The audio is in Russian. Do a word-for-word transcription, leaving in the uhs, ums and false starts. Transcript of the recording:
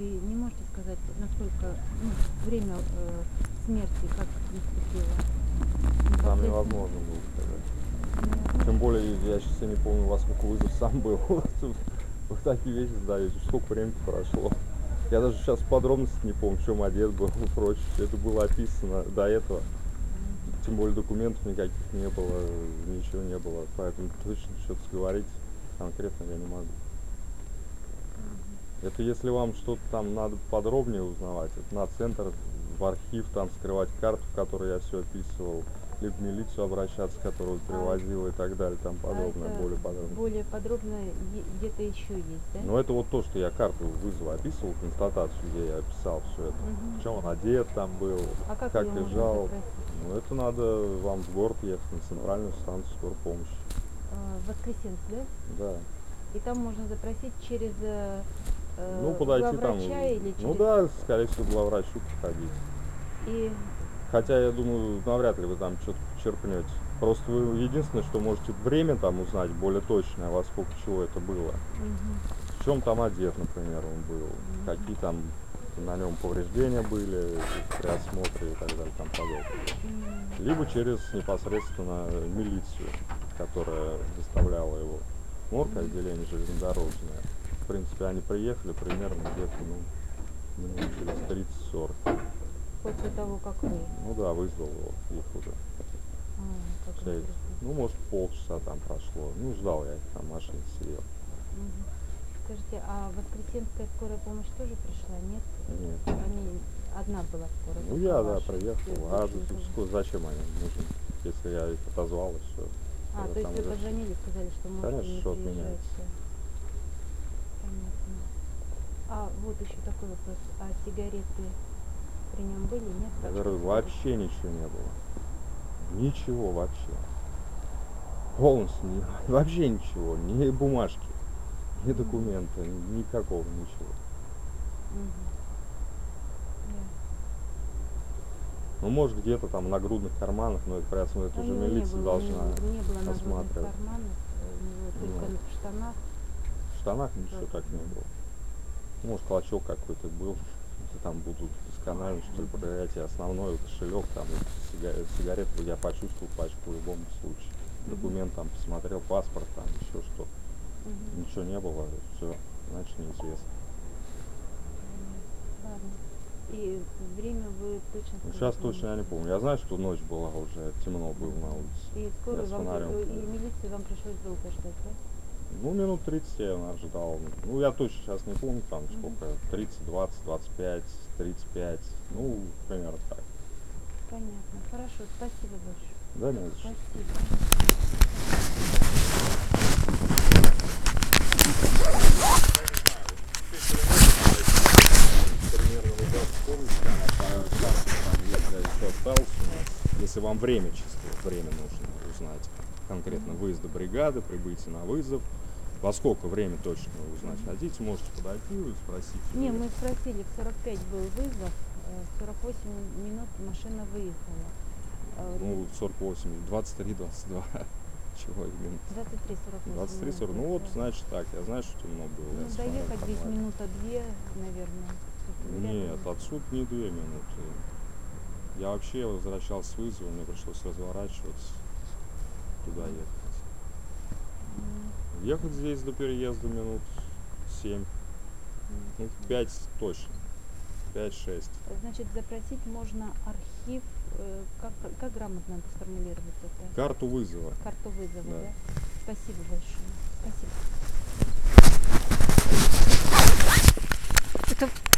не можете сказать, насколько ну, время э, смерти, как наступило? Там невозможно было сказать. Тем более, я сейчас не помню, во сколько вызов сам был. Вы такие вещи задаете, сколько времени прошло. Я даже сейчас подробности не помню, в чем одет был и прочее. Это было описано до этого. Тем более документов никаких не было, ничего не было. Поэтому точно что-то говорить конкретно я не могу. Это если вам что-то там надо подробнее узнавать, это на центр, в архив, там скрывать карту, в которой я все описывал, либо в милицию обращаться, которую привозила и так далее, там подобное, а более подробно. Более подробно где-то еще есть, да? Ну это вот то, что я карту вызова описывал, констатацию, где я описал все это. Угу. В чем он одет там был, а как, как ее лежал. Можно ну это надо вам в город ехать, на центральную станцию скорой помощи. А, Воскресенск, да? Да. И там можно запросить через э, Ну подойти там, или через... ну да, скорее всего, главврачу подходить. И... Хотя, я думаю, навряд ли вы там что-то почерпнете. Просто вы единственное, что можете время там узнать более точное, во сколько чего это было. Угу. В чем там одет, например, он был, угу. Какие там на нем повреждения были при осмотре и так далее, там подобное. Угу. Либо через непосредственно милицию, которая доставляла его в морг, отделение железнодорожное. В принципе, они приехали примерно где-то, ну, минут через тридцать-сорок. После того, как вы? Ну да, вызвал его, их уже. А, как Шесть. Ну, может, полчаса там прошло. Ну, ждал я их, там в машине сидел. Угу. Скажите, а Воскресенская скорая помощь тоже пришла, нет? Нет. Они, одна была скорая? Ну, я, да, ваша, приехал. А зачем они нужны, если я их отозвал и все? А, то есть вы позвонили, сказали, что можете Конечно, не что приезжать. меняется. Понятно. А вот еще такой вопрос. А сигареты при нем были, нет? Я говорю, вообще ничего не было. Ничего вообще. Полностью не, вообще ничего. Ни бумажки, ни документа, никакого ничего. Угу. Yeah. Ну, может, где-то там в нагрудных карманах, но это, прямо, это уже милиция было, должна не, не было осматривать. Карманов, у него только ну, в штанах. В штанах ничего так не было. Может, клочок какой-то был. Там будут досконально, что ли, проверять. И основной кошелек, там, сигарет, сигарет я почувствовал пачку в любом случае. Документ там посмотрел, паспорт, там, еще что. Угу. Ничего не было, все, значит, неизвестно. Ладно. И время вы точно ну, сейчас точно я не помню. Я знаю, что ночь была уже, темно было на улице. И скорую вам, и милицию вам пришлось долго ждать, да? Ну, минут тридцать я ожидал. Ну, я точно сейчас не помню, там сколько, тридцать, двадцать, двадцать пять, тридцать пять, ну, примерно так. Понятно. Хорошо, спасибо большое. Да, не за что. Примерно вы остался у нас, если вам время чисто, время нужно узнать. Конкретно выезда бригады, прибытие на вызов. Во сколько время точно узнать хотите, можете подойти и спросить. Не, мы спросили, в сорок пять был вызов, в сорок восемь минут машина выехала. Ну, сорок восемь, двадцать три, двадцать два. Чего именно? двадцать три сорок восемь. двадцать три сорок. Ну вот, значит так, я знаю, что темно было. Ну, доехать здесь минута две, наверное. Нет, отсюда не две минуты. Я вообще возвращался с вызова, мне пришлось разворачиваться, туда ехать. Mm. Ехать здесь до переезда минут семь, ну, пять точно, пять-шесть. Значит, запросить можно архив, э, как, как грамотно это сформулировать это? Карту вызова. Карту вызова, да? да? Спасибо большое. Спасибо. Это